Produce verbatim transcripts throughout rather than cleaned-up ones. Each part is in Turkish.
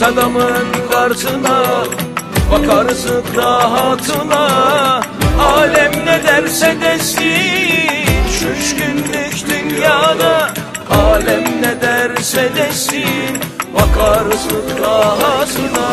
Git adamın karşısına, bakarsın rahatına. Alem ne derse desin, şu üç günlük dünyada. Alem ne derse desin, bakarsın rahatına.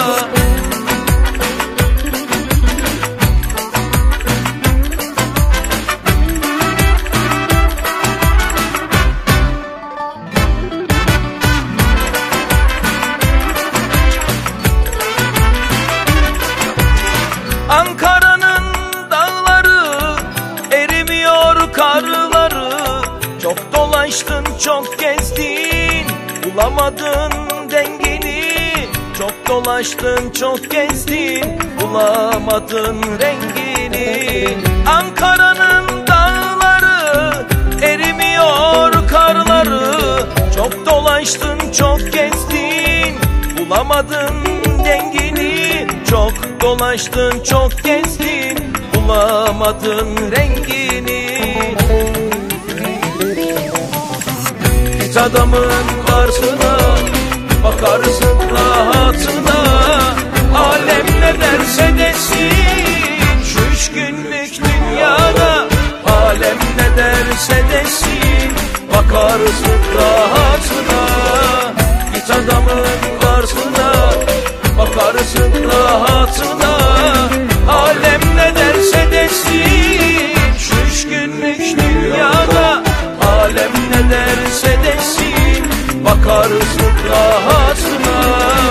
Ankara'nın dağları erimiyor karları. Çok dolaştın, çok gezdin, bulamadın dengini. Çok dolaştın, çok gezdin, bulamadın rengini. Ankara'nın dağları erimiyor karları. Çok dolaştın, çok gezdin, bulamadın dengini. Çok dolaştın, çok gezdin, bulamadın rengini. Git adamın karşısına, bakarsın rahatına. Alem ne derse desin, şu üç günlük dünyada. Alem ne derse desin, bakarsın rahatına. Git adamın karşısına, bakarsın rahatına. Alem ne derse desin, şu üç günlük dünyada. Alem ne derse desin, bakarsın rahatına.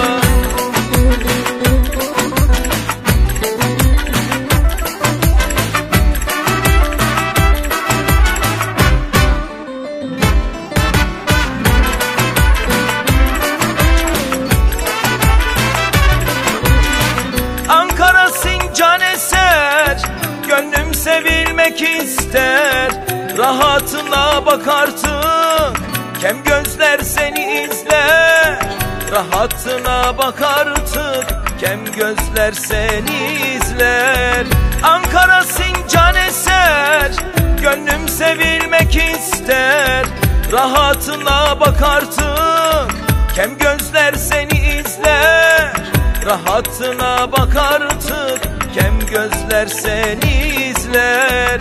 Ankara Sincan eser, gönlüm sevilmek ister. Rahatına bak artık, kem gözler seni izler. Rahatına bak artık, kem gözler seni izler. Ankara Sincan eser, gönlüm sevilmek ister. Rahatına bak artık, kem gözler seni izler. Rahatına bak artık, kem gözler seni izler.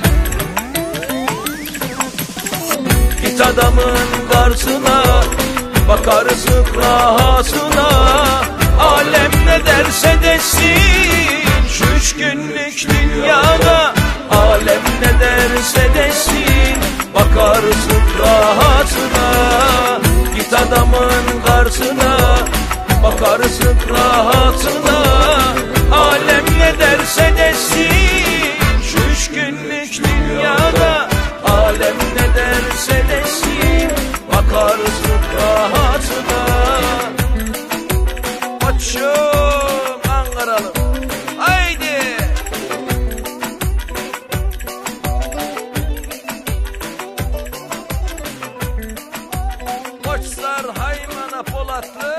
Git adamın karşısına, bakarsın rahatına. Alem ne derse desin, şu üç günlük dünyada. Alem ne derse desin, bakarsın rahatına. Git adamın karşısına, bakarsın rahatına. Alem ne derse desin, şu üç günlük dünyada. Alem ne derse desin, bakarsın rahatına. Koçum Ankaralı, haydi. Koçlar Haymana Polatlı.